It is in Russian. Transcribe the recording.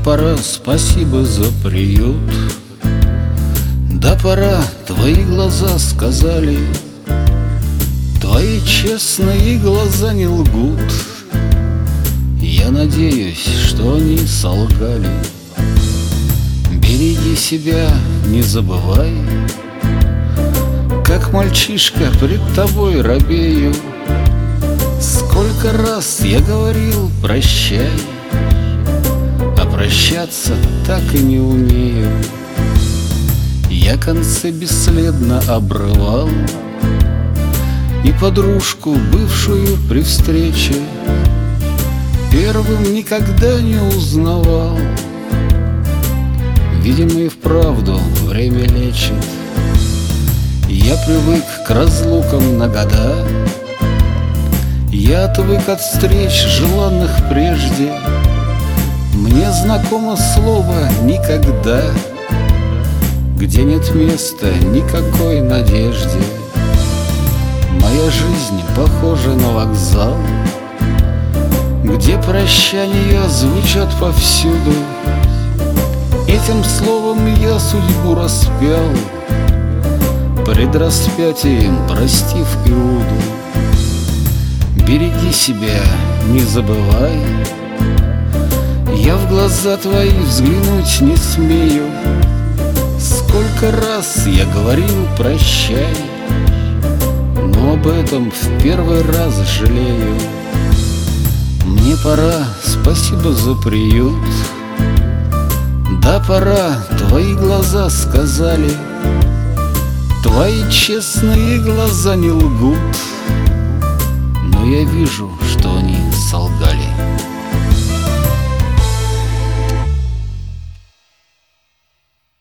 пора, спасибо за приют. Да пора, твои глаза сказали, твои честные глаза не лгут. Я надеюсь, что они солгали. Береги себя, не забывай, как мальчишка пред тобой робею. Сколько раз я говорил прощай, а прощаться так и не умею. Я концы бесследно обрывал, и подружку бывшую при встрече первым никогда не узнавал. Видимо, и вправду время лечит. Я привык к разлукам на года, я отвык от встреч, желанных прежде. Мне знакомо слово «никогда», где нет места никакой надежде. Моя жизнь похожа на вокзал, где прощания звучат повсюду. Этим словом я судьбу распял, пред распятием простив Иуду. Береги себя, не забывай, я в глаза твои взглянуть не смею. Сколько раз я говорил прощай, но об этом в первый раз жалею. Мне пора, спасибо за приют. Да пора, твои глаза сказали, твои честные глаза не лгут. Но я вижу, что они солгали.